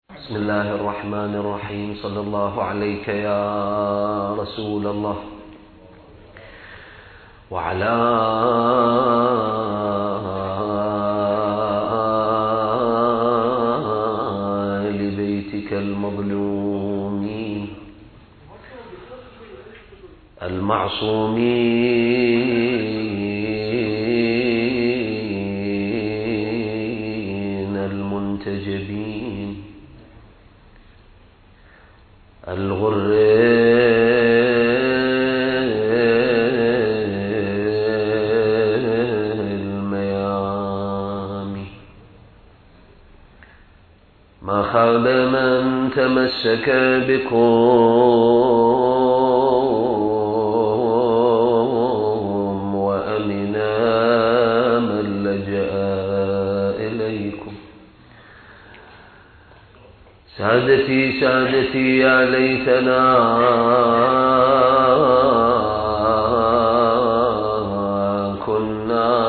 بسم الله الرحمن الرحيم. صلى الله عليك يا رسول الله وعلى آل بيتك المظلومين المعصومين المنتجبين الغر الميامي ما خاب من تمسك بكم وأمنا من لجأ إليكم. سادتي سادتي يا ليتنا كنا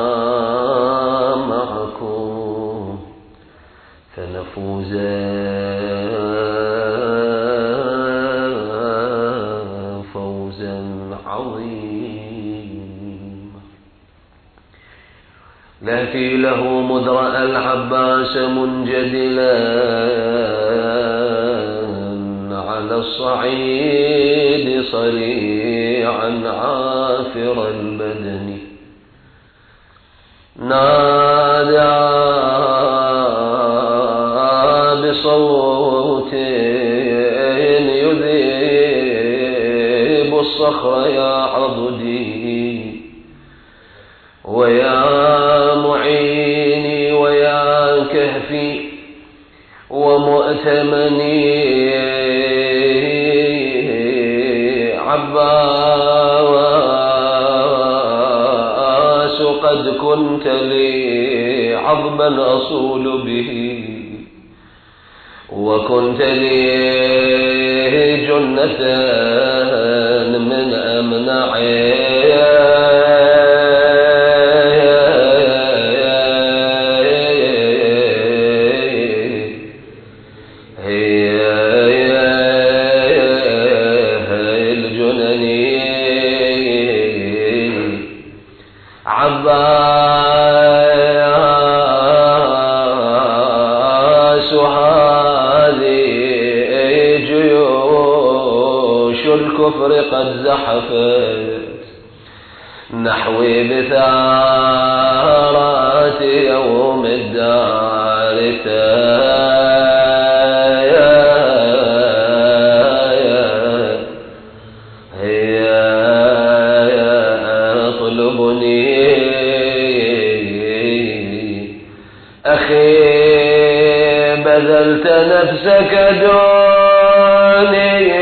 معكم فنفوز فوزا عظيما. لاتي له مدرأ العباس منجدلا على الصعيد صريعا عافر البدن نادى بصوت يذيب الصخر يا عضدي ويا معيني ويا كهفي ومؤتمني عباس قد كنت لي عظما أصول به وكنت لي جنة من أمنعي عباس هذه جيوش الكفر قد زحفت نحوي بثارات يوم الدار أخي بذلت نفسك دوني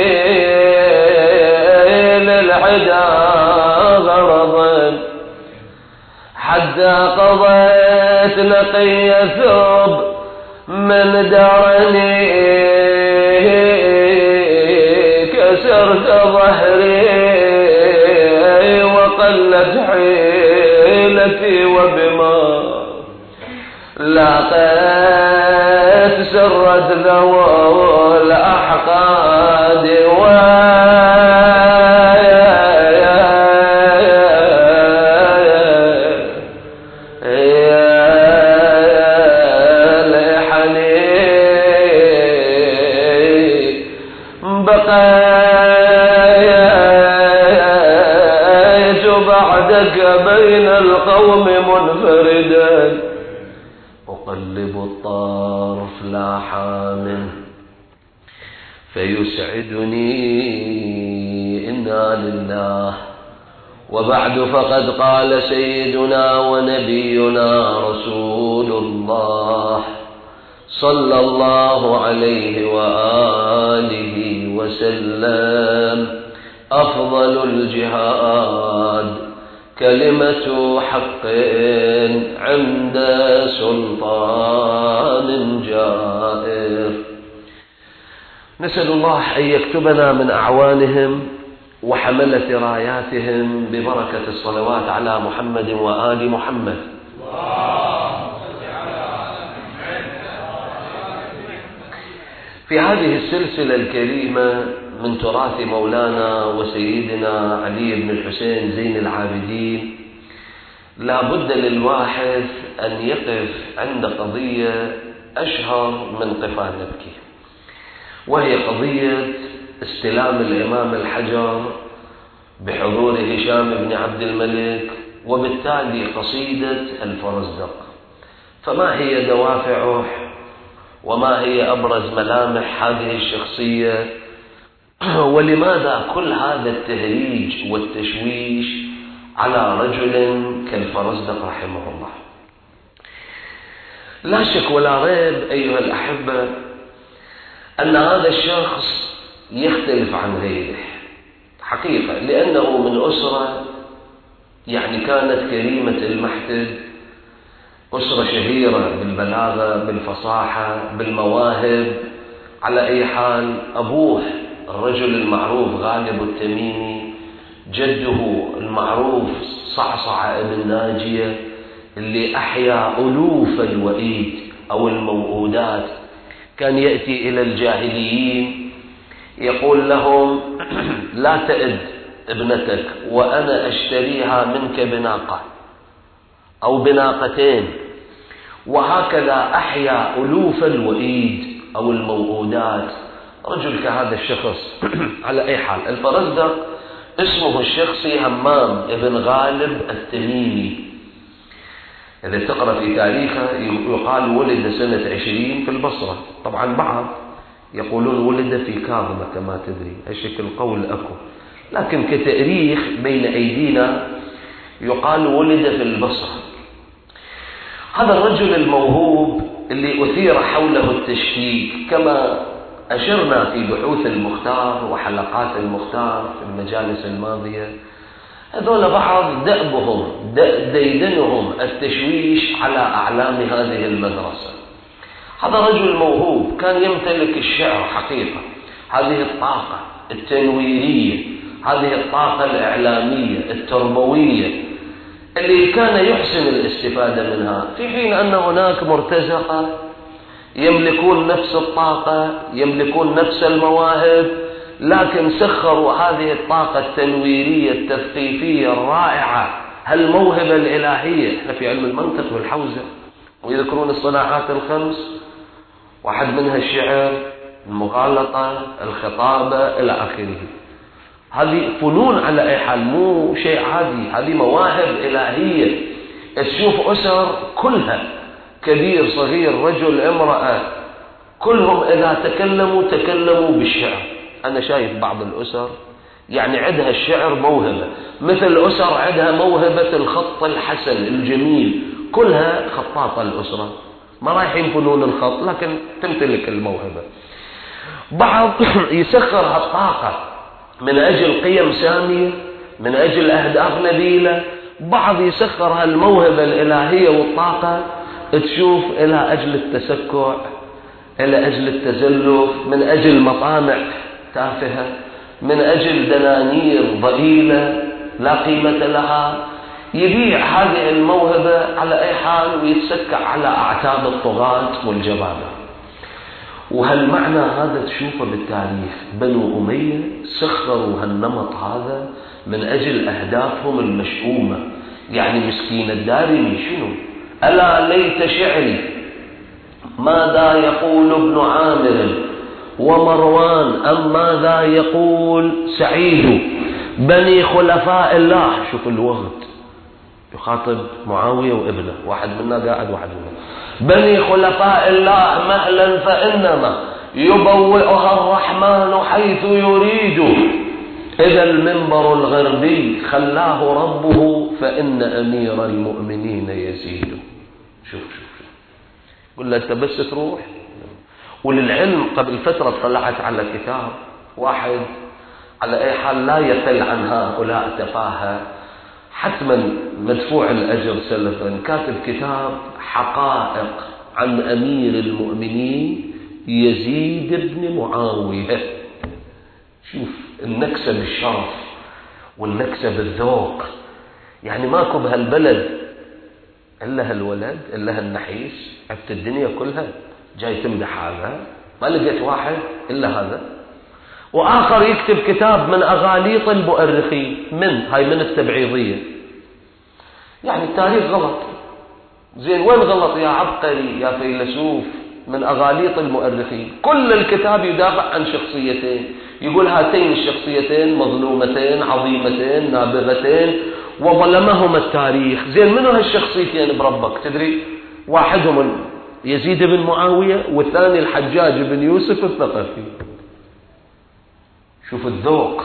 للعدا غرضا حتى قضيت نقي ثوب من درني كسرت ظهري وقلت حيلتي وبما لاقيت سرت ذو الأحقاد بقيت بعدك بين القوم منفردا أقلب الطرف لا حامل فيسعدني إنا لله وبعد فقد قال سيدنا ونبينا رسول الله صلى الله عليه وآله وسلم أفضل الجهاد كلمة حق عند سلطان جائر. نسأل الله أن يكتبنا من أعوانهم وحملة راياتهم ببركة الصلوات على محمد وآل محمد. في هذه السلسلة الكريمة من تراث مولانا وسيدنا علي بن الحسين زين العابدين، لا بد للواحد أن يقف عند قضية أشهر من قفا نبكي، وهي قضية استلام الإمام الحجر بحضور هشام بن عبد الملك، وبالتالي قصيدة الفرزدق. فما هي دوافعه وما هي أبرز ملامح هذه الشخصية، ولماذا كل هذا التهريج والتشويش على رجل كالفرزدق رحمه الله؟ لا شك ولا ريب أيها الأحبة أن هذا الشخص يختلف عن غيره حقيقة، لأنه من أسرة كانت كريمة المحتد، أسرة شهيرة بالبلاغة، بالفصاحة، بالمواهب. على أي حال، أبوه الرجل المعروف غالب التميمي، جده المعروف صعصع ابن ناجية اللي أحيا ألوف الوئيد أو الموؤودات، كان يأتي إلى الجاهليين يقول لهم لا تئد ابنتك وأنا أشتريها منك بناقة أو بناقتين، وهكذا أحيا ألوف الوئيد أو الموؤودات. رجل كهذا الشخص. على أي حال، الفرزدق اسمه الشخصي همام ابن غالب التميمي. إذا تقرأ في تاريخه يقال ولد سنة 20 في البصرة. طبعا بعض يقولون ولد في كاظمة كما تدري، هالشكل قول أكو، لكن كتاريخ بين أيدينا يقال ولد في البصرة. هذا الرجل الموهوب اللي أثير حوله التشكيك كما أشرنا في بحوث المختار وحلقات المختار في المجالس الماضية، هذول بعض دأبهم ديدنهم التشويش على أعلام هذه المدرسة. هذا رجل موهوب كان يمتلك الشعر حقيقة، هذه الطاقة التنويرية، هذه الطاقة الإعلامية التربوية اللي كان يحسن الاستفادة منها، في حين أن هناك مرتزقة يملكون نفس الطاقة، يملكون نفس المواهب، لكن سخروا هذه الطاقة التنويرية التثقيفية الرائعة، هالموهبة الإلهية. احنا في علم المنطق والحوزة ويذكرون الصلاحات الخمس، واحد منها الشعر، المغالطة، الخطابة إلى آخره. هذه فنون على أي حال، مو شيء عادي، هذه مواهب إلهية. تشوف أسر كلها كبير صغير رجل امرأة كلهم إذا تكلموا بالشعر. أنا شايف بعض الأسر عندها الشعر موهبة، مثل أسر عندها موهبة الخط الحسن الجميل، كلها خطاطة الأسرة، ما رايحين فنون الخط لكن تمتلك الموهبة. بعض يسخر هالطاقة من أجل قيم سامية، من أجل أهداف نبيلة. بعض يسخر هالموهبة الإلهية والطاقة تشوف إلى أجل التسكع، إلى أجل التزلف، من أجل مطامع تافهة، من أجل دنانير ضئيلة لا قيمة لها. يبيع هذه الموهبة على أي حال ويتسكع على أعتاب الطغاة والجبابرة. وهالمعنى هذا تشوفه بالتاريخ، بنو أمية سخروا هالنمط هذا من أجل أهدافهم المشؤومة. مسكين الدارمي شنو؟ ألا ليت شعري ماذا يقول ابن عامر ومروان أم ماذا يقول سعيد بني خلفاء الله. شوف الوقت يخاطب معاوية وابنه، واحد منا قاعد واحد منا. بني خلفاء الله مهلا فإنما يبوئها الرحمن حيث يريد، إذا المنبر الغربي خلاه ربه فإن أمير المؤمنين يزيد. شوف قل له أنت بس تروح. وللعلم قبل فترة طلعت على كتاب واحد على أي حال لا يقل عن هؤلاء تفاهة، حتما مدفوع الأجر سلفا، كاتب كتاب حقائق عن أمير المؤمنين يزيد بن معاوية. شوف النكسة بالشرف والنكسة بالذوق. ماكو بهالبلد إلا هالولد إلا هالنحيس، عبت الدنيا كلها جاي تمدح هذا. ما لقيت واحد إلا هذا. وآخر يكتب كتاب من أغاليط المؤرخين، من التبعيضية. يعني التاريخ غلط. زين وين غلط يا عبقري يا فيلسوف؟ من أغاليط المؤرخين. كل الكتاب يدافع عن شخصيتين، يقول هاتين الشخصيتين مظلومتين عظيمتين نابغتين وظلمهما التاريخ. زين منو هالشخصيتين بربك تدري؟ واحدهم يزيد بن معاوية، والثاني الحجاج بن يوسف الثقفي. شوف الذوق.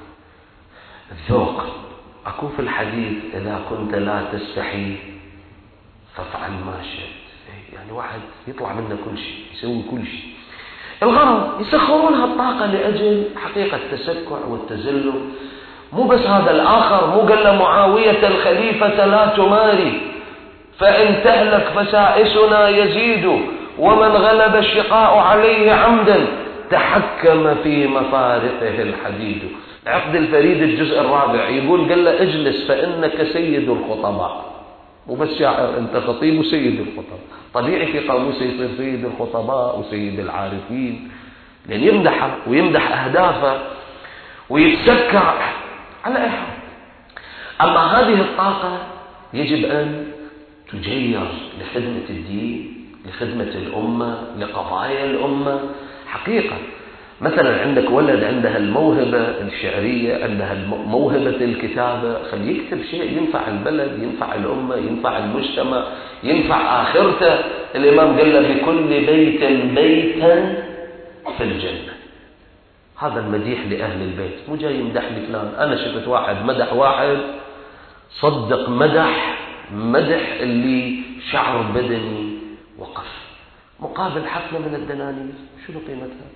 أكو في الحديث إذا كنت لا تستحي فافعل ما شئت. يعني واحد يطلع منه كل شيء، يسوي كل شيء. الغرض يسخرون هالطاقة لأجل حقيقة التسكع والتزلم. مو بس هذا، الآخر مو قال له معاوية الخليفة لا تماري فإن تهلك فسائسنا يزيد ومن غلب الشقاء عليه عمدا تحكم في مفارقه الحديد. عقد الفريد الجزء الرابع يقول قال له اجلس فإنك سيد الخطباء. مو بس شاعر، أنت خطيب وسيد الخطباء. طبيعي في قاموسه يصير سيد الخطباء وسيد العارفين، لأن يمدحه ويمدح أهدافه ويتسكع على أي حال. أما هذه الطاقة يجب أن تجير لخدمة الدين، لخدمة الأمة، لقضايا الأمة حقيقة. مثلا عندك ولد عندها الموهبة الشعرية، عندها موهبة الكتابة، خليه يكتب شيء ينفع البلد، ينفع الأمة، ينفع المجتمع، ينفع آخرته. الإمام قال له بكل بيت بيتا في الجنة. هذا المديح لأهل البيت، مو جاي يمدح لي فلان. أنا شفت واحد مدح واحد صدق مدح اللي شعر بدني وقف مقابل حفلة من الدنانير. شنو قيمتها؟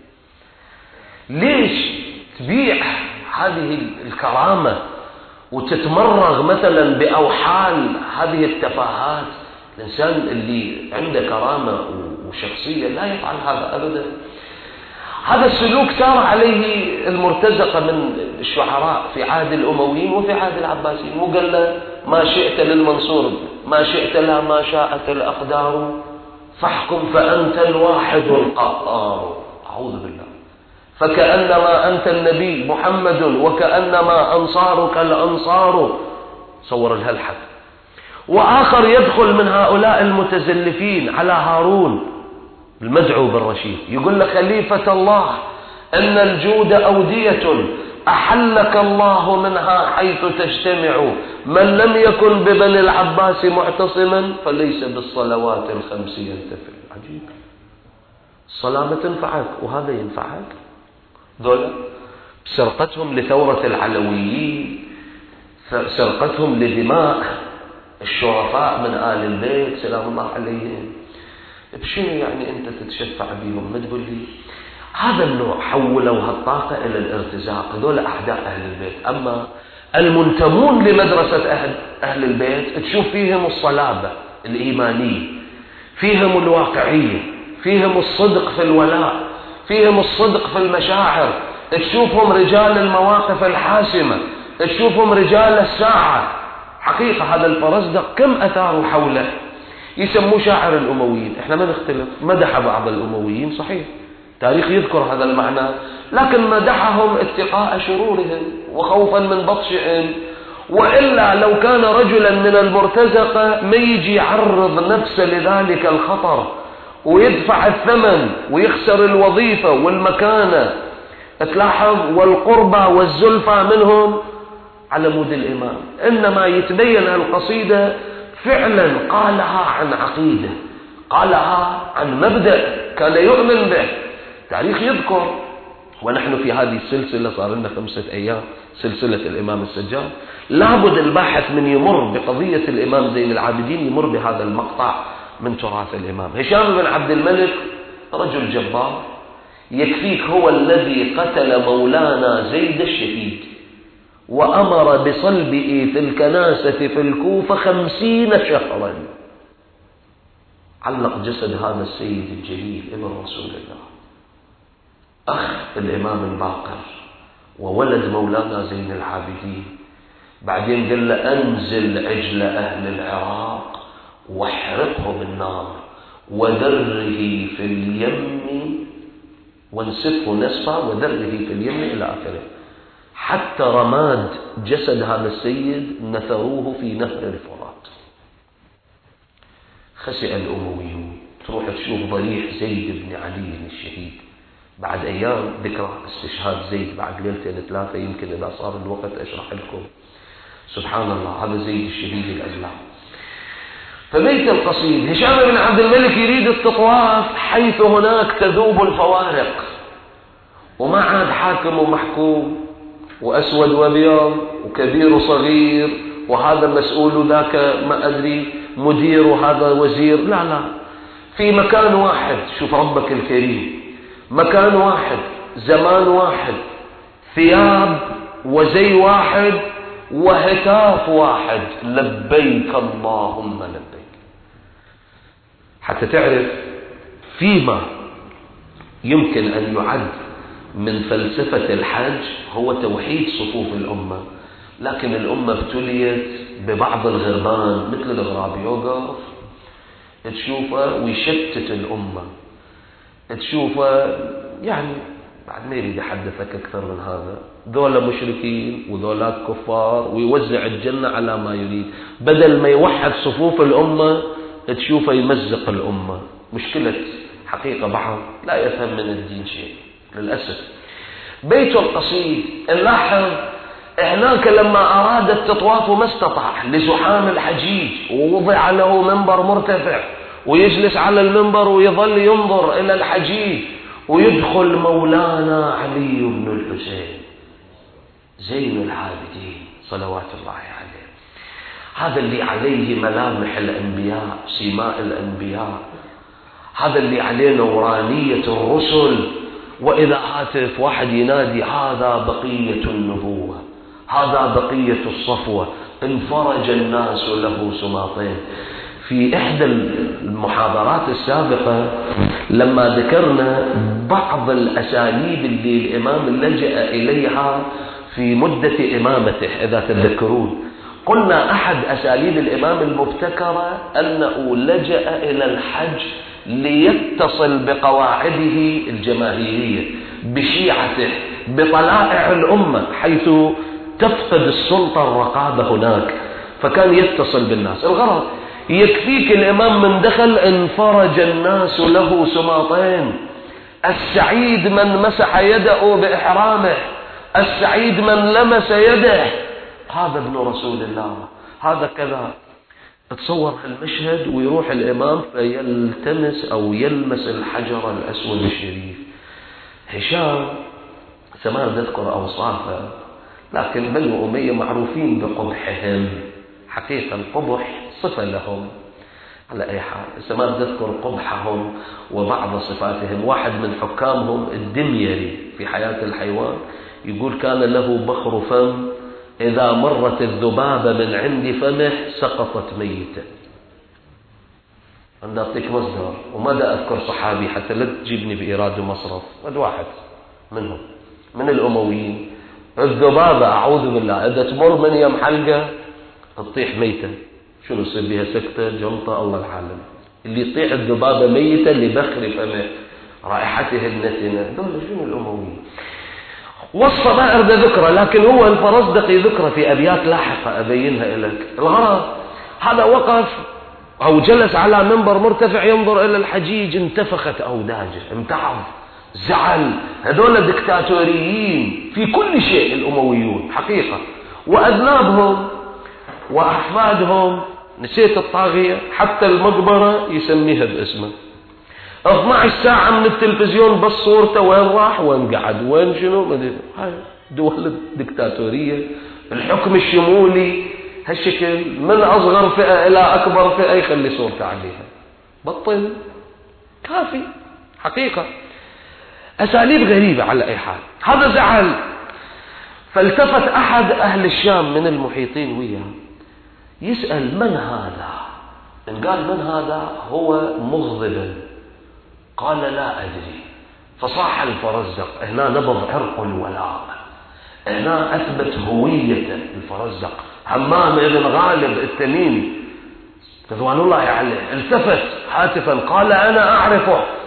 ليش تبيع هذه الكرامة وتتمرغ مثلا بأوحال هذه التفاهات؟ الإنسان اللي عنده كرامة وشخصية لا يفعل هذا أبدا. هذا السلوك سار عليه المرتزقة من الشعراء في عهد الأمويين وفي عهد العباسيين. مو قال له ما شئت للمنصور ما شئت لا ما شاءت الأقدار فاحكم فأنت الواحد القهار. أعوذ بالله. فكأنما أنت النبي محمد وكأنما أنصارك الأنصار. صور الهلحد. وآخر يدخل من هؤلاء المتزلفين على هارون المدعو بالرشيد، يقول لك خليفة الله إن الجود أودية أحلك الله منها حيث تجتمع من لم يكن ببني العباس معتصما فليس بالصلوات الخمس ينتفع. عجيب. الصلاة تنفعك وهذا ينفعك. ذولا بسرقتهم لثورة العلويين، سرقتهم لدماء الشرفاء من آل البيت سلام الله عليهم، بشنو يعني أنت تتشفع بهم؟ ما تقول لي هذا النوع حولوا هالطاقة إلى الارتزاق. هذول أعداء أهل البيت. أما المنتمون لمدرسة أهل البيت تشوف فيهم الصلابة الإيمانية، فيهم الواقعية، فيهم الصدق في الولاء، فيهم الصدق في المشاعر. تشوفهم رجال المواقف الحاسمة، تشوفهم رجال الساعة. حقيقة هذا الفرزدق كم أثاروا حوله. يسموه شاعر الأمويين. احنا ما نختلف، مدح بعض الأمويين صحيح، تاريخ يذكر هذا المعنى، لكن مدحهم اتقاء شرورهم وخوفا من بطشهم. وإلا لو كان رجلا من المرتزقة ما يجي يعرض نفسه لذلك الخطر ويدفع الثمن ويخسر الوظيفة والمكانة. تلاحظ والقربة والزلفة منهم على مود الإمام. إنما يتبين القصيدة فعلا قالها عن عقيدة، قالها عن مبدأ كان يؤمن به. تاريخ يذكر. ونحن في هذه السلسلة صار لنا 5 أيام سلسلة الإمام السجاد. لابد الباحث من يمر بقضية الإمام زين العابدين يمر بهذا المقطع من تراث الإمام. هشام بن عبد الملك رجل جبار، يكفيك هو الذي قتل مولانا زيد الشهيد وأمر بصلبه في الكناسة في الكوفة 50 شهرا. علق جسد هذا السيد الجليل ابن رسول الله، أخ الإمام الباقر وولد مولانا زين العابدين. بعدين قال له أنزل عجل أهل العراق واحرقه بالنار وذره في اليم وانسفه نسفا وذره في اليم إلى آخره. حتى رماد جسد هذا السيد نثروه في نهر الفرات. خسئ الأمويون. تروح تشوف ضريح زيد بن علي الشهيد بعد أيام، ذكرى استشهاد زيد بعد ليلتين ثلاثة، يمكن إذا صار الوقت أشرح لكم. سبحان الله، هذا زيد الشهيد الأزلع. فبيت القصيد هشام بن عبد الملك يريد التطواف حيث هناك تذوب الفوارق، وما عاد حاكم ومحكوم وأسود وأبيض وكبير وصغير وهذا مسؤول ذاك ما أدري مدير وهذا وزير، لا لا، في مكان واحد. شوف ربك الكريم، مكان واحد، زمان واحد، ثياب وزي واحد وهتاف واحد، لبيك اللهم لبيك. حتى تعرف فيما يمكن أن يعد من فلسفة الحج هو توحيد صفوف الأمة، لكن الأمة ابتليت ببعض الغربان مثل الغراب، يوقف تشوفه ويشتت الأمة، تشوفه يعني بعد ما يريد يحدثك أكثر من هذا، ذولا مشركين وذولا كفار، ويوزع الجنة على ما يريد، بدل ما يوحد صفوف الأمة تشوفه يمزق الأمة. مشكلة حقيقة بعض لا يفهم من الدين شيء للأسف. بيت القصيد نلاحظ هناك لما أراد التطواف ما استطاع لزحام الحجيج، ووضع له منبر مرتفع ويجلس على المنبر ويظل ينظر إلى الحجيج، ويدخل مولانا علي بن الحسين زين العابدين صلوات الله عليه، هذا اللي عليه ملامح الأنبياء، سماء الأنبياء، هذا اللي عليه نورانية الرسل. وإذا هاتف واحد ينادي هذا بقية النبوة، هذا بقية الصفوة، انفرج الناس له سماطين. في إحدى المحاضرات السابقة لما ذكرنا بعض الأساليب اللي الإمام لجأ إليها في مدة إمامته، إذا تذكرون قلنا أحد أساليب الإمام المبتكرة أنه لجأ إلى الحج ليتصل بقواعده الجماهيرية، بشيعته، بطلائع الأمة، حيث تفقد السلطة الرقابة هناك، فكان يتصل بالناس. الغرض يكفيك الإمام من دخل انفرج الناس له سماطين. السعيد من مسح يده بإحرامه، السعيد من لمس يده، هذا ابن رسول الله، هذا كذا. تصور المشهد ويروح الإمام فيلتمس أو يلمس الحجر الأسود الشريف. هشام سمان نذكر أوصافه، لكن بنو أمية معروفين بقبحهم، حقيقة القبح صفة لهم على أي حال. سمان نذكر قبحهم وبعض صفاتهم. واحد من حكامهم الدميري في حياة الحيوان يقول كان له بخر فم، إذا مرت الذبابة من عند فمه سقطت ميتة. أنا أعطيك مصدر وماذا أذكر صحابي حتى لا تجيبني بإيراد مصرف، هذا واحد منهم من الأمويين. الذبابة أعوذ بالله إذا تمر من يم حلقة تطيح ميتة، شنو يصير بها؟ سكتة، جلطة، الله العالم. اللي يطيح الذبابة ميتة اللي بخر فمه رائحته النتنة، دول شنو الأمويين. وصف ما أرد ذكره، لكن هو الفرزدقي ذكره في أبيات لاحقة أبينها لك. الغرض هذا وقف أو جلس على منبر مرتفع ينظر إلى الحجيج، انتفخت أوداجه، امتعض، زعل. هذول دكتاتوريين في كل شيء الأمويون حقيقة، وأذنابهم وأحفادهم نسيت الطاغية، حتى المقبرة يسميها باسمه. 12 ساعة من التلفزيون بس صورته، وين راح وين قعد وين شنو، هاي دول الدكتاتورية، الحكم الشمولي هالشكل، من أصغر فئة إلى أكبر فئة يخلي صورته عليها. بطل كافي حقيقة. أساليب غريبة على أي حال. هذا زعل، فالتفت أحد أهل الشام من المحيطين وياه يسأل من هذا؟ إن قال من هذا هو مغضبا، قال لا أدري. فصاح الفرزدق، هنا نبض عرق الولاء، هنا أثبت هوية الفرزدق. همام بن غالب التميمي رضوان الله عليه التفت هاتفا قال أنا أعرفه،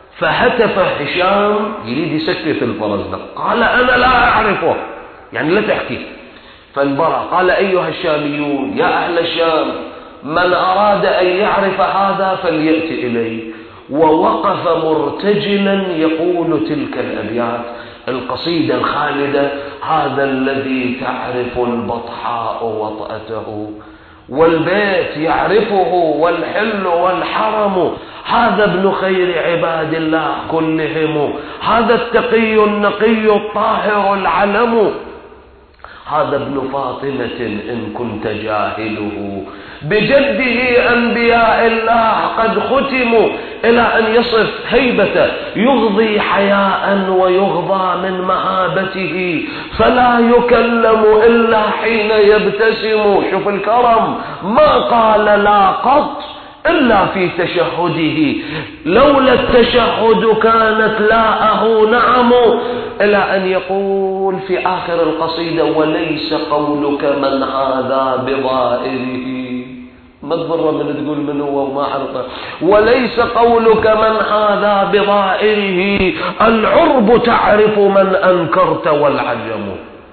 فهتف هشام يريد يسكت الفرزدق، قال أنا لا أعرفه، يعني لا تحكي. فانبرأ قال أيها الشاميون يا أهل الشام، من أراد أن يعرف هذا فليأتي إليه. ووقف مرتجلا يقول تلك الأبيات القصيدة الخالدة: هذا الذي تعرف البطحاء وطأته، والبيت يعرفه والحل والحرم، هذا ابن خير عباد الله كلهم، هذا التقي النقي الطاهر العلم، هذا ابن فاطمة إن كنت جاهله، بجده أنبياء الله قد ختموا، إلى أن يصف هيبته: يغضي حياء ويغضى من مهابته، فلا يكلم إلا حين يبتسم. شوف الكرم، ما قال لا قط إلا في تشهده، لولا التشهد كانت لاءه نعم، إلى أن يقول في آخر القصيدة: وليس قولك من هذا بظائره. ما تضر من تقول من هو وما عرفه. وليس قولك من هذا بظائره، العرب تعرف من أنكرت والعجم.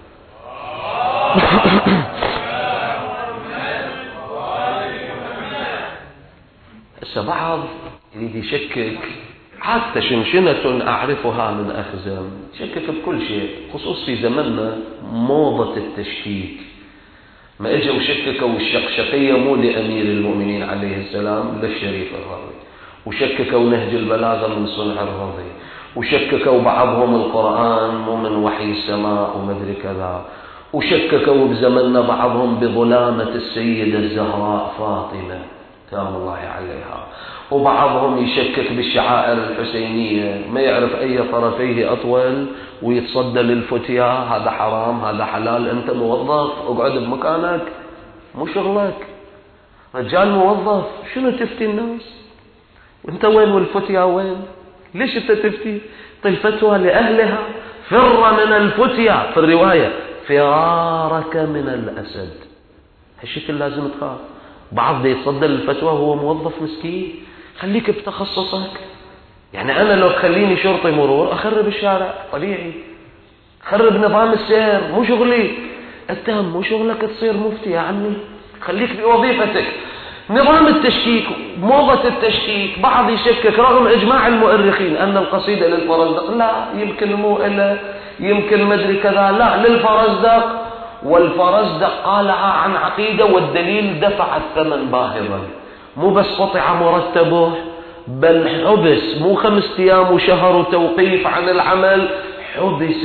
بعض يريد يشكك، حتى شنشنة أعرفها من أخزام، شكك بكل شيء، خصوص في زمننا موضة التشكيك. ما اجوا وشككوا الشقشقية مو لأمير المؤمنين عليه السلام، للشريف الرضي، وشككوا نهج البلاغة من صنع الرضي، وشككوا بعضهم القرآن مو من وحي السماء ومدري كذا، وشككوا بزمننا بعضهم بظلامة السيدة الزهراء فاطمة سلام الله عليها، وبعضهم يشكك بالشعائر الحسينية، ما يعرف أي طرفيه أطول ويتصدى للفتيا، هذا حرام هذا حلال. أنت موظف اقعد بمكانك، مو شغلك، رجال موظف، شنو تفتي الناس؟ وانت وين والفتيا وين؟ ليش انت تفتي؟ طيب فتوى لأهلها: فر من الفتيا، في الرواية فرارك من الأسد. هالشكل لازم تخاف. بعض يتصدى للفتوى وهو موظف مسكين. خليك بتخصصك. يعني أنا لو تخليني شرطي مرور أخرب الشارع طبيعي، خرب نظام السير، مو شغلي. التهم مو شغلك تصير مفتي يا عمي، خليك بوظيفتك. نظام التشكيك، موضة التشكيك، بعض يشكك رغم إجماع المؤرخين أن القصيدة للفرزدق، لا يمكن مو إلا يمكن مدري كذا، لا للفرزدق. والفرزدق قالها عن عقيدة، والدليل دفع الثمن باهظا، مو بس قطع مرتبه، بل حبس مو 5 أيام وشهر وتوقيف عن العمل، حبس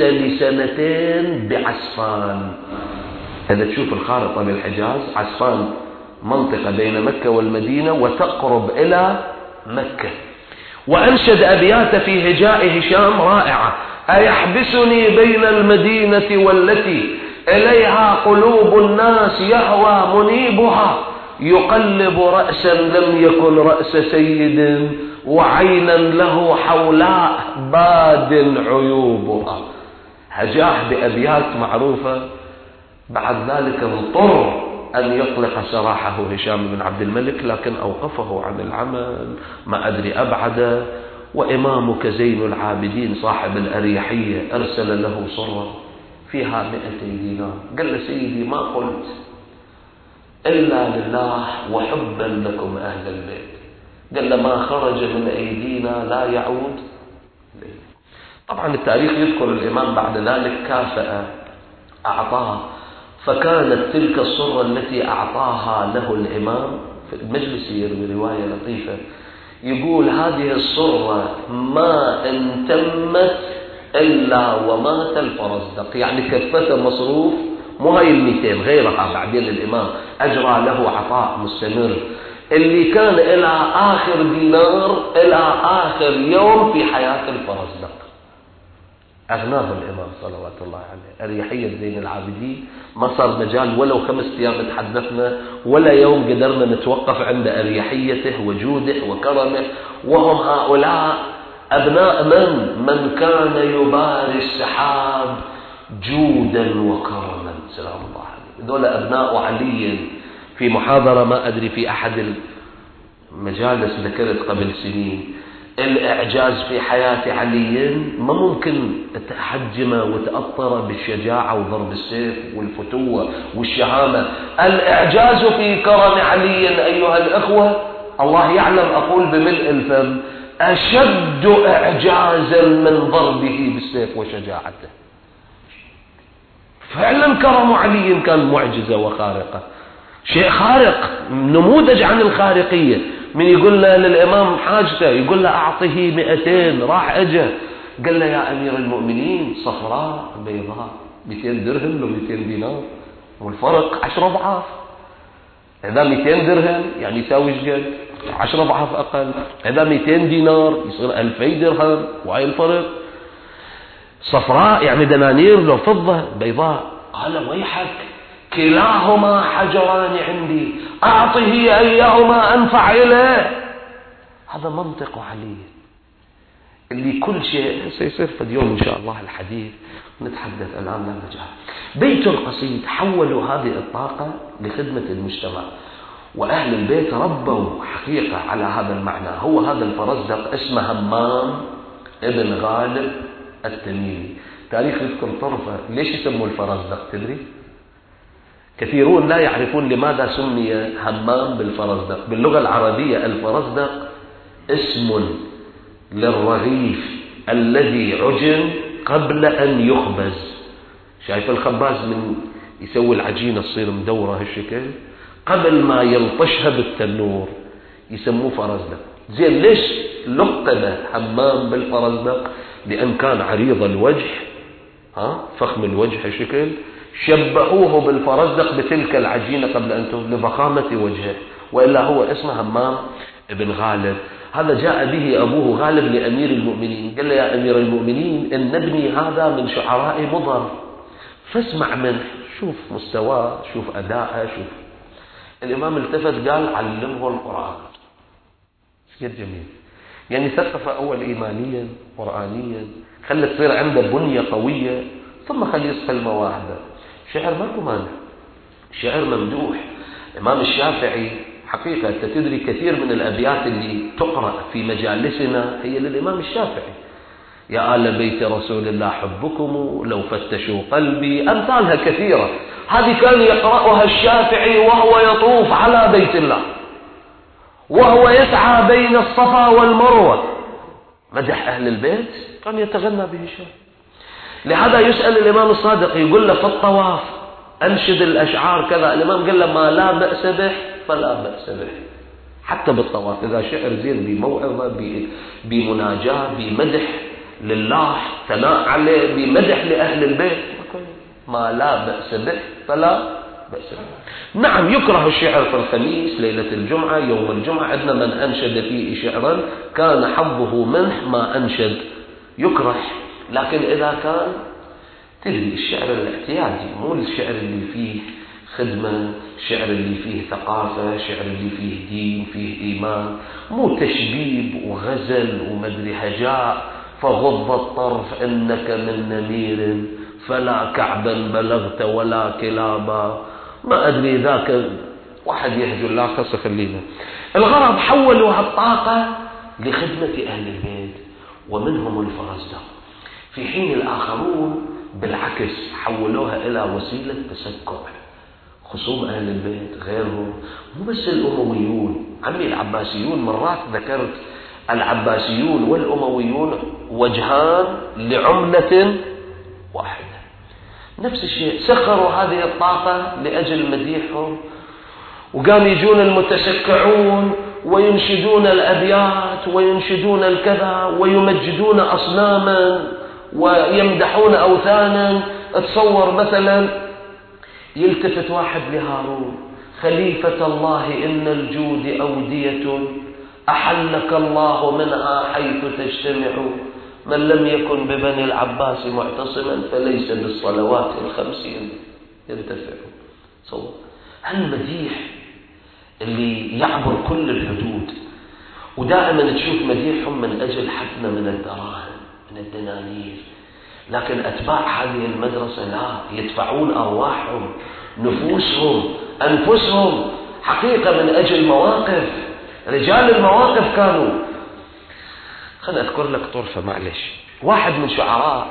ل2 بعسفان. هذا تشوف الخارطة بالحجاز، عسفان منطقة بين مكة والمدينة وتقرب إلى مكة. وأنشد أبيات في هجاء هشام رائعة: أيحبسني بين المدينة والتي إليها قلوب الناس يهوى منيبها، يقلب رأسا لم يكن رأس سيد، وعينا له حولاء باد عيوبها. هجاه بأبيات معروفة. بعد ذلك اضطر أن يطلق سراحه هشام بن عبد الملك، لكن أوقفه عن العمل، ما أدري أبعده. وإمامك زين العابدين صاحب الأريحية أرسل له صرة فيها 200 دينار، قال له: سيدي ما قلت إلا لله وحبا لكم أهل البيت، قال له: ما خرج من أيدينا لا يعود لي. طبعا التاريخ يذكر الإمام بعد ذلك كافأ أعطاه، فكانت تلك الصرة التي أعطاها له الإمام في المجلس يروي رواية لطيفة، يقول: هذه الصرة ما انتمت إلا ومات الفرزدق، يعني كفته مصروف، مو هاي 200 غيرها. بعدين الإمام أجرى له عطاء مستمر، اللي كان إلى آخر دينار، إلى آخر يوم في حياة الفرزدق. أغناه الإمام صلوات الله عليه. أريحية زين العابدين ما صار مجال ولو 5 أيام تحدثنا، ولا يوم قدرنا نتوقف عند أريحيته وجوده وكرمه. وهم هؤلاء أبناء من كان يباري السحاب جودا وكرما سلام الله عليه. ذول أبناء علي. في محاضرة ما أدري في أحد المجالس ذكرت قبل سنين الإعجاز في حياة علي ما ممكن تحجمه وتأطره بالشجاعة وضرب السيف والفتوة والشهامة. الإعجاز في كرم علي أيها الأخوة الله يعلم أقول بملء الفم أشد إعجازا من ضربه بالسيف وشجاعته. فعلا كرم علي كان معجزة وخارقة، شيء خارق، نموذج عن الخارقية. من يقول له للإمام حاجته يقول له أعطه 200، راح أجه قال له يا أمير المؤمنين صفراء بيضاء 200 درهم لو 200 دينار، والفرق 10 أضعاف. إذا 200 درهم يعني يساوي ايش؟ 10 أضعاف أقل. إذا 200 دينار يصير 2000 درهم، وهاي الفرق. صفراء يعني دنانير لو فضة، بيضاء قال ويحك كلاهما حجران عندي أعطه أيهما أنفع إليه. هذا منطق علي اللي كل شيء سيصير في اليوم إن شاء الله الحديث نتحدث الآن لا مجال. بيت القصيد حولوا هذه الطاقة لخدمة المجتمع، وأهل البيت ربوا حقيقة على هذا المعنى. هو هذا الفرزدق اسمه همام ابن غالب التميمي. تاريخ يذكر طرفة ليش يسموا الفرزدق تدري؟ كثيرون لا يعرفون لماذا سمي همام بالفرزدق. باللغة العربية الفرزدق اسم للرغيف الذي عجن قبل أن يخبز. شايف الخباز من يسوي العجينة تصير مدورة هالشكل قبل ما يلطشها بالتنور يسموه فرزدق. زين ليش لقب همام بالفرزدق؟ لأن كان عريض الوجه، فخم الوجه هالشكل، شبهوه بالفرزدق بتلك العجينة قبل أن تخبز لضخامة وجهه، وإلا هو اسمه همام ابن غالب. هذا جاء به أبوه غالب لأمير المؤمنين، قال له يا أمير المؤمنين إن ابني هذا من شعراء مضر، فاسمع منه، شوف مستواه، شوف أداءه، شوف. الإمام التفت قال علمه القرآن. كثير جميل، يعني ثقف أول إيمانيا قرآنيا، خلت تصير عنده بنية قوية، ثم خلي يصقل مواهبه. شعر ماكو مانع، شعر ممدوح. الإمام الشافعي حقيقة أنت تدري كثير من الأبيات اللي تقرأ في مجالسنا هي للإمام الشافعي. يا آل بيت رسول الله حبكم لو فتشوا قلبي، أمثالها كثيرة. هذه كان يقرأها الشافعي وهو يطوف على بيت الله، وهو يسعى بين الصفا والمروة، مدح أهل البيت كان يتغنى به الشافعي. لهذا يسأل الإمام الصادق يقول له في الطواف أنشد الأشعار كذا، الإمام قال له ما لا بأس به فلا بأس به. حتى بالطواف إذا شعر زين بموعظة بمناجاة بمدح لله ثناء عليه بمدح لأهل البيت ما لا بأس به فلا بأس به. نعم يكره الشعر في الخميس ليلة الجمعة يوم الجمعة، عندنا من أنشد فيه شعرا كان حظه منح ما أنشد يكره، لكن إذا كان تدري الشعر الاعتيادي مو الشعر اللي فيه خدمة، الشعر اللي فيه ثقافة، الشعر اللي فيه دين فيه إيمان، مو تشبيب وغزل ومدري هجاء فغض الطرف إنك من نمير فلا كعبا بلغت ولا كلابا، ما أدري ذاك واحد يهجو الله خاصة خلينا. الغرب حولوا هالطاقة لخدمة أهل البيت ومنهم الفرزدق، في حين الآخرون بالعكس حولوها إلى وسيلة تسكع. خصوم أهل البيت غيرهم، مو بس الأمويون، عمي العباسيون، مرات ذكرت العباسيون والأمويون وجهان لعملة واحدة. نفس الشيء سخروا هذه الطاقة لأجل مديحهم، وقام يجون المتسكعون وينشدون الأبيات وينشدون الكذا ويمجدون أصناما ويمدحون أوثانا. تصور مثلا يلتفت واحد لهارون خليفة الله إن الجود أودية أحلك الله منها حيث تجتمع، من لم يكن ببني العباس معتصما فليس بالصلوات الخمس ينتفع. صور هالمديح اللي يعبر كل الحدود، ودائما تشوف مديحهم من أجل حفنة من الدراهم من الدنانير، لكن أتباع هذه المدرسة لا، يدفعون أرواحهم نفوسهم أنفسهم حقيقة من أجل مواقف. رجال المواقف كانوا. خلنا أذكر لك طرفة معلش. واحد من شعراء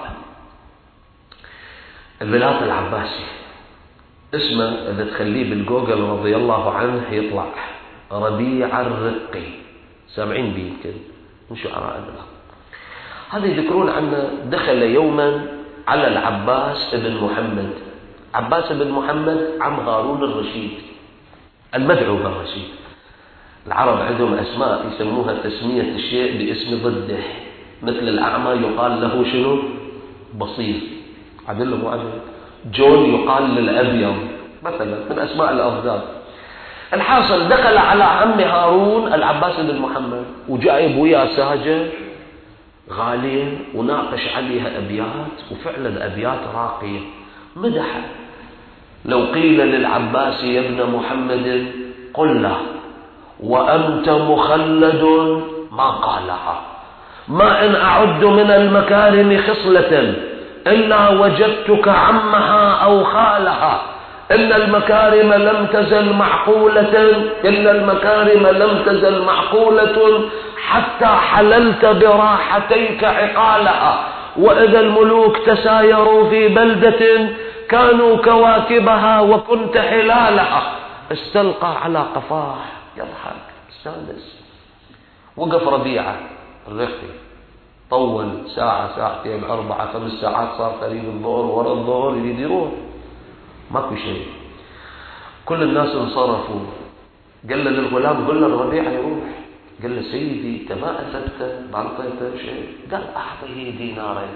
البلاط العباسي اسمه إذا تخليه بالجوجل رضي الله عنه يطلع ربيع الرقي، سامعين بيه يمكن، من شعراء البلاط. هذا يذكرون عنه دخل يوما على العباس بن محمد. عباس بن محمد عم هارون الرشيد المدعو بالرشيد. العرب عندهم أسماء يسموها تسمية الشيء باسم ضده، مثل الأعمى يقال له شنو؟ بصير. عدل مو عدل. جون يقال للأبيض مثلا، من أسماء الأضداد. الحاصل دخل على عم هارون العباس بن محمد وجايب وياه ساجة غالية وناقش عليها أبيات، وفعلا أبيات راقية مدحه. لو قيل للعباس يا ابن محمد قل له وأنت مخلد ما قالها، ما إن أعد من المكارم خصلة إلا وجدتك عمها أو خالها. إن المكارم لم تزل معقولة حتى حللت براحتيك عقالها. وإذا الملوك تسايروا في بلدة كانوا كواكبها وكنت حلالها. استلقى على قفاه يضحك استانس. وقف ربيعة الرقي طول ساعة ساعتين 4 5 ساعات، صار قريب الظهر ورا الظهر يريد يروح ماكو شيء. كل الناس انصرفوا. قال للغلام قل له الربيعة يروح. قال له سيدي انت ما أثبت ما أعطيته شيء. قال أعطيه دينارين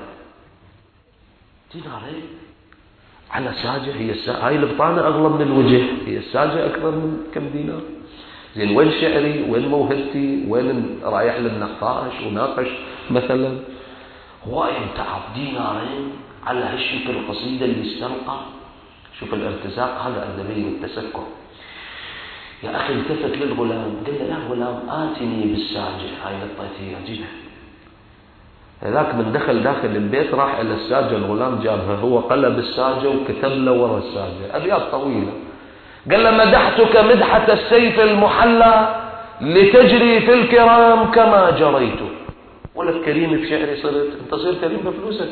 على ساجة. هي هاي البطانة أغلى من الوجه، هي الساجة أكثر من كم دينار. زين وين شعري وين موهبتي وين رايح للنقاش وناقش مثلا. هو يمتعب دينارين على هالشكل القصيدة اللي استلقى. شوف الارتزاق هذا أدبي والتسكر. يا أخي التفت للغلام قال له يا غلام آتني بالساجة هاي نطيتها جيبها. هذاك من دخل داخل البيت راح إلى الساجة، الغلام جابها، هو قلب الساجة وكتب له ورا الساجة أبيات طويلة. قال له مدحتك مدحة السيف المحلى لتجري في الكرام كما جريت. ولك كريم بشعري صرت، انت صير كريم بفلوسك.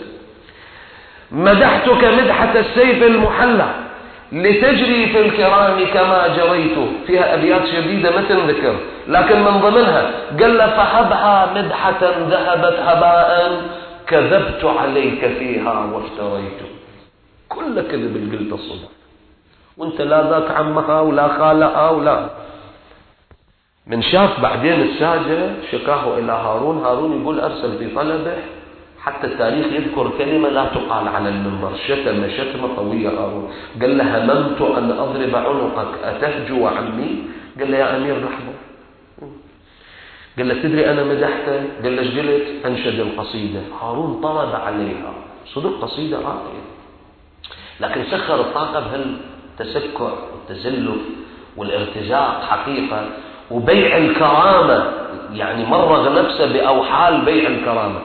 مدحتك مدحة السيف المحلى لتجري في الكرام كما جريت. فيها أبيات شديدة ما تنذكر، لكن من ضمنها قال له فهبها مدحة ذهبت هباء كذبت عليك فيها وافتريت. كل كذب قلت الصدق، وانت لا ذاك عمها ولا خالها ولا. من شاف بعدين الساجة شكاه إلى هارون. هارون يقول أرسل في طلبه، حتى التاريخ يذكر كلمة لا تقال على المنبر، شتمة قوية هارون. قال له هممت أن أضرب عنقك أتهجو عمي. قال له يا أمير لحظة. قال له تدري أنا مدحته؟ قال له ايش قلت؟ أنشد القصيدة. هارون طرد عليها صدق قصيدة راقية، لكن سخر الطاقة بهالتسكر والتزلف والارتزاق حقيقة وبيع الكرامة. يعني مرغ نفسه بأوحال بيع الكرامة.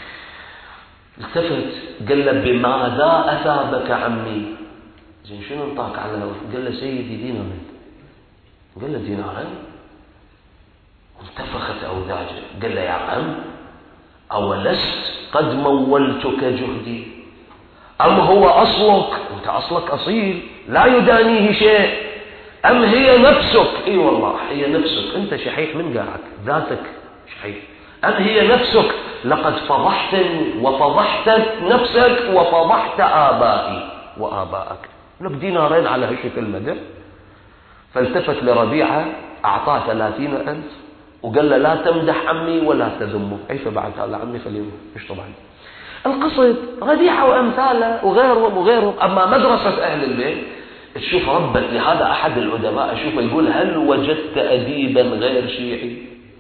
التفت قال له بماذا أثابك عمي؟ زين شنو انطاك على؟ قال له سيدي دينارين. قال له دينارين؟ انتفخت أوداجه. قال له يا عم أولست قد مولتك جهدي؟ أم هو أصلك؟ أنت أصلك أصيل لا يدانيه شيء. أم هي نفسك؟ إي والله هي نفسك، أنت شحيح من قاعك ذاتك شحيح. أم هي نفسك؟ لقد فضحتني وفضحت نفسك وفضحت آبائي وآبائك. لك دينارين على هالشكل مدى. فالتفت لربيعة أعطاه 30,000 وقال له لا تمدح عمي ولا تذمه. كيف بعد هذا عمي خليه مش طبعا. القصد ربيعة وأمثاله وغيرهم. أما مدرسة أهل البيت تشوف ربت. لهذا أحد العلماء أشوفه يقول هل وجدت أديبا غير شيعي؟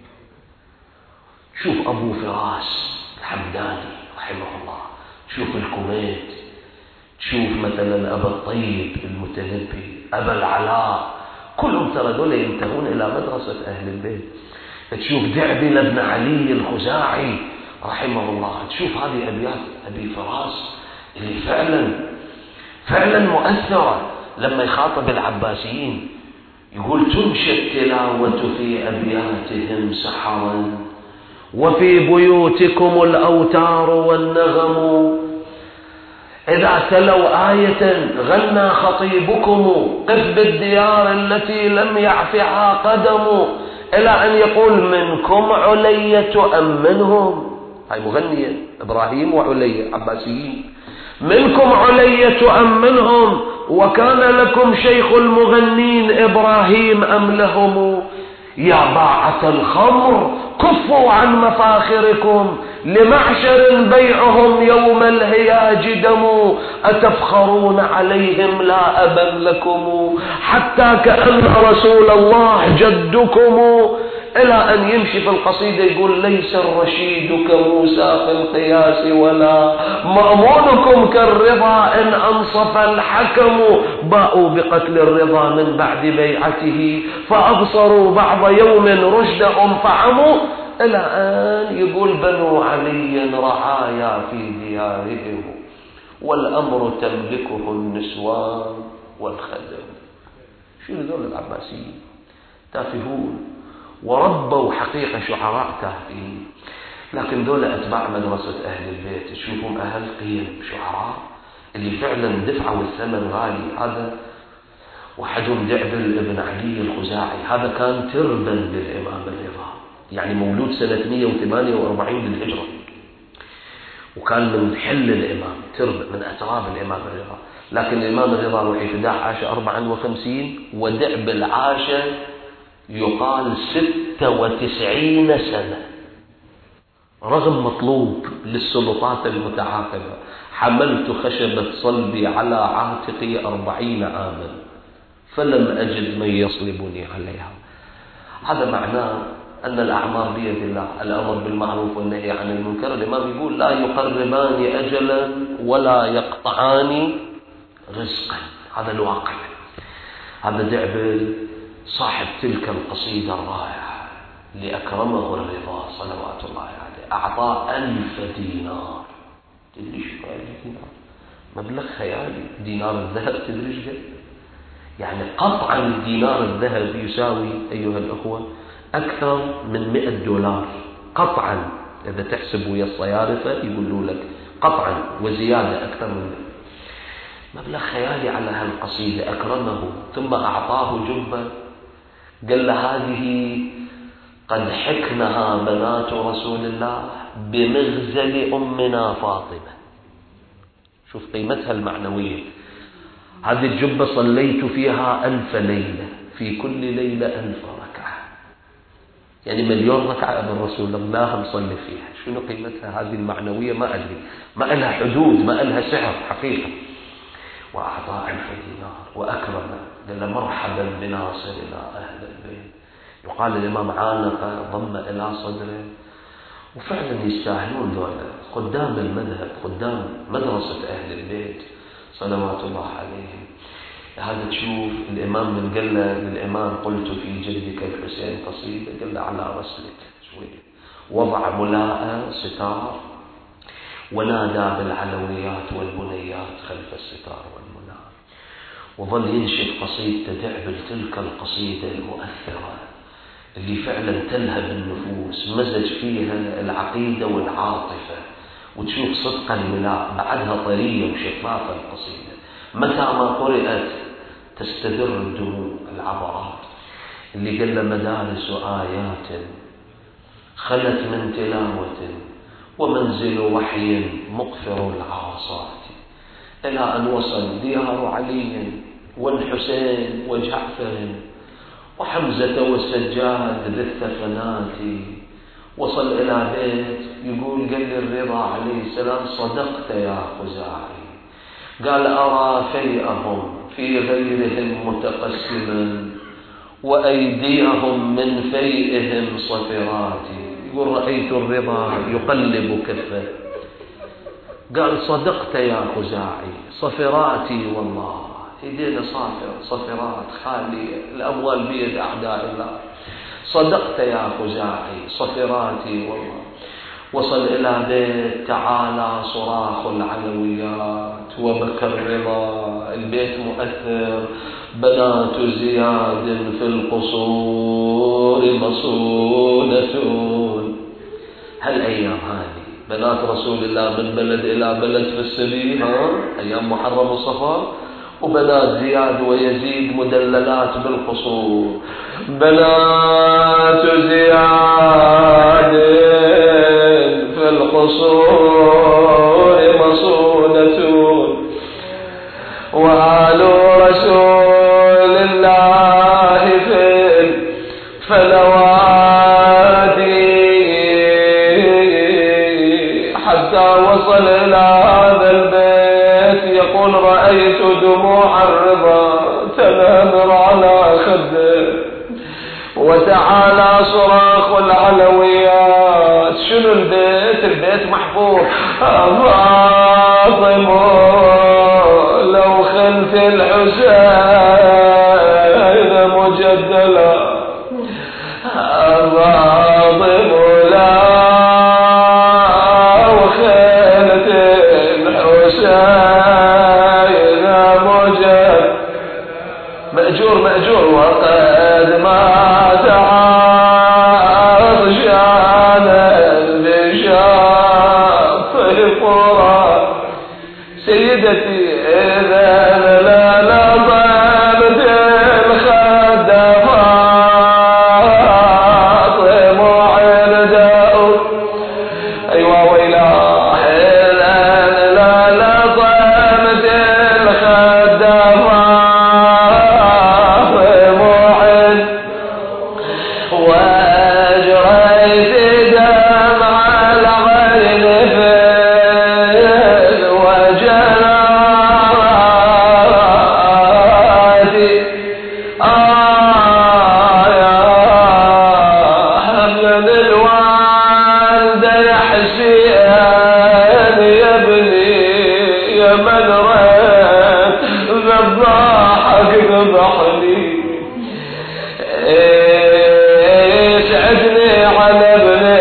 شوف أبو فراس الحمداني رحمه الله، شوف الكويت، تشوف مثلا أبا الطيب المتنبي، أبا العلاء، كلهم ترى دول ينتهون إلى مدرسة أهل البيت. تشوف دعبل بن علي الخزاعي رحمه الله، تشوف هذه أبيات أبي فراس اللي فعلا مؤثرة. لما يخاطب العباسيين يقول تنشي التلاوة في أبياتهم سحرا وفي بيوتكم الأوتار والنغم. إذا تلوا آية غنى خطيبكم قف بالديار التي لم يعفها قدم، إلى أن يقول منكم علية أم منهم. هاي مغنية إبراهيم وعلية عباسيين. منكم علية أم منهم، وكان لكم شيخ المغنين إبراهيم أم لهم. يا باعة الخمر كفوا عن مفاخركم، لمعشر بيعهم يوم الهياج دم. أتفخرون عليهم لا أبا لكم، حتى كأن رسول الله جدكم. إلى أن يمشي في القصيدة يقول ليس الرشيد كموسى في القياس، ولا مأمونكم كالرضا إن أنصف الحكم. باءوا بقتل الرضا من بعد بيعته، فأبصروا بعض يوم رشدهم فعموا. إلى أن يقول بنو علي رعايا في ديارهم، والأمر تملكه النسوان والخدم. شو ذول العباسيين؟ تافهون، وربوا حقيقة شعراء تافهين. لكن دول أتباع مدرسة أهل البيت، تشوفهم أهل قيم، شعراء اللي فعلا دفعوا الثمن غالي. هذا وحدهم دعبل ابن علي الخزاعي، هذا كان تربا للإمام الرضا، يعني مولود سنة 148 للهجرة، وكان من حل الإمام تربا، من أتراب الإمام الرضا. لكن الإمام الرضا روحي فداح عاش 54، ودعبل عاش يقال 96 سنة، رغم مطلوب للسلطات المتعاقبة. حملت خشبة صلبي على عاتقي 40 عاما، فلم أجد من يصلبني عليها. هذا معناه أن الأعمار بيد الله، الأمر بالمعروف والنهي عن المنكر. الإمام يقول لا يقربان أجلا ولا يقطعان رزقا. هذا الواقع. هذا دعبل صاحب تلك القصيدة الرائعة لأكرمه الرضا صلوات الله عليه، أعطى 1000 دينار. تدري شو 1000 دينار؟ مبلغ خيالي. دينار الذهب تدري شو؟ يعني قطعا الدينار الذهب يساوي أيها الأخوة أكثر من 100 دولار قطعا. إذا تحسب ويا الصيارفة يقولوا لك قطعا وزيادة أكثر من مبلغ خيالي على هالقصيدة. أكرمه ثم أعطاه جبة، قال له هذه قد حكنها بنات رسول الله بمغزل أمنا فاطمة. شوف قيمتها المعنوية. هذه الجبة صليت فيها 1000 ليلة، في كل ليلة 1000 ركعة، يعني 1,000,000 ركعة ابن رسول الله مصلي فيها. شنو قيمتها هذه المعنوية؟ ما أدري، ما لها حدود، ما لها سعر حقيقة. وأعطى 1000 دينار وأكرمه، قال له مرحبا بناصرنا أهل البيت. يقال الإمام عانق ضم إلى صدره، وفعلا يستاهلون ذولا قدام المذهب، قدام مدرسة أهل البيت صلوات الله عليهم. هذا تشوف الإمام من قال للإمام قلت في جدك الحسين قصيدة، قال له على رسلك شوي، وضع ملاء ستار ونادى بالعلويات والبنيات خلف الستار والمنار. وظل ينشد قصيدة دعبل، تلك القصيدة المؤثرة اللي فعلا تلهب النفوس، مزج فيها العقيدة والعاطفة، وتشوف صدق الملاء، بعدها طرية وشفافة القصيدة، متى ما قرأت تستدر الدموع العبرات. اللي قال مدارس آيات خلت من تلاوة، ومنزل وحي مقفر العاصات، إلى أن وصل ديار علي والحسين وجعفر وحمزة والسجاد ذي الثفنات. وصل إلى بيت يقول قال الرضا عليه السلام صدقت يا خزاعي، قال أرى فيئهم في غيرهم متقسما، وأيديهم من فيئهم صفرات. يقول رأيت الرضا يقلب كفه، قال صدقت يا خزاعي، صفراتي والله ايدينا صفرات خالية، الأموال بيد أعداء الله. صدقت يا خزاعي صفراتي والله. وصل إلى بيت تعالى صراخ العلويات وبكى الرضا، البيت مؤثر، بنات زياد في القصور مصونة. هالأيام هذه بنات رسول الله من بلد إلى بلد في السبيل، أيام محرم وصفر، وبنات زياد ويزيد مدللات بالقصور. بنات زياد في القصور مصونة، وآل رسول الله في الفلوادي، حتى وصل إلى هذا البيت يقول رأيت دموع الرضا تنامر على خده، وتعالى صراخ العلويات. شنو البيت؟ البيت محفوظ. فاطمة لو خلت الحسين مجدلا، فاطمة لو خلت الحسين مجدلا، مأجور مأجور، وقد مات عطشان بشاط الفرات. سيدتي إذا لا ضمت الخد فاطمة عندها، أيوة ويلاه إذا لا ضمت الخد وأجريت دمع العين في الوجنات. يا حمل الوالدة يا حسين يا ابني يا من ريت ذبحك ذبحني، سعدني على ابني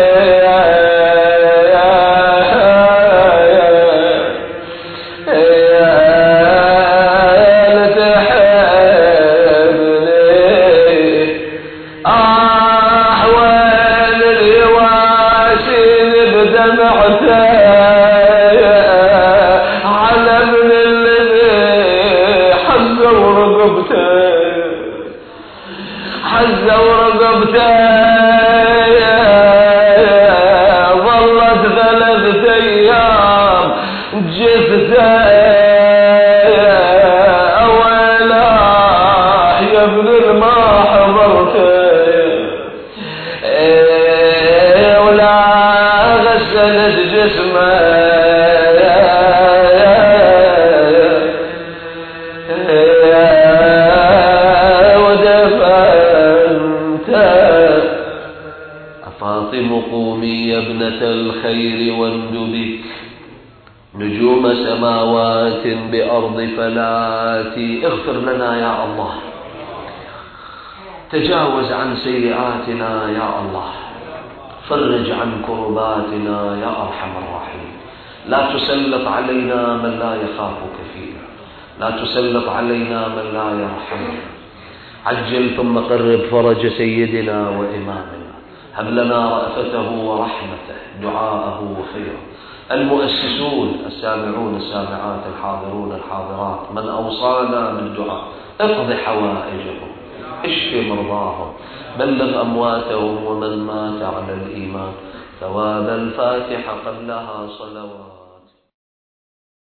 لتحبني. وين اليواسين بدمعته على ابن الذي حزه ورقبته، حزه ورقبته. ظلت 3 أيام جثته، أولاه يا ابن ما حضرته، ولا غسلت جسمه فاطمة قومي يا ابنة الخير واندبي، نجوم سماوات بأرض فلاتي. اغفر لنا يا الله، تجاوز عن سيئاتنا يا الله، فرج عن كرباتنا يا أرحم الراحمين. لا تسلط علينا من لا يخافك فينا، لا تسلط علينا من لا يرحمنا. عجل ثم قرب فرج سيدنا وإمامنا، هب لنا رأفته ورحمته، دعاءه وخيره. المؤسسون، السامعون السامعات، الحاضرون الحاضرات، من أوصانا بالدعاء، اقض حوائجهم، اشف مرضاهم، بلغ أمواتهم، ومن مات على الإيمان ثواب الفاتحة قبلها صلوات.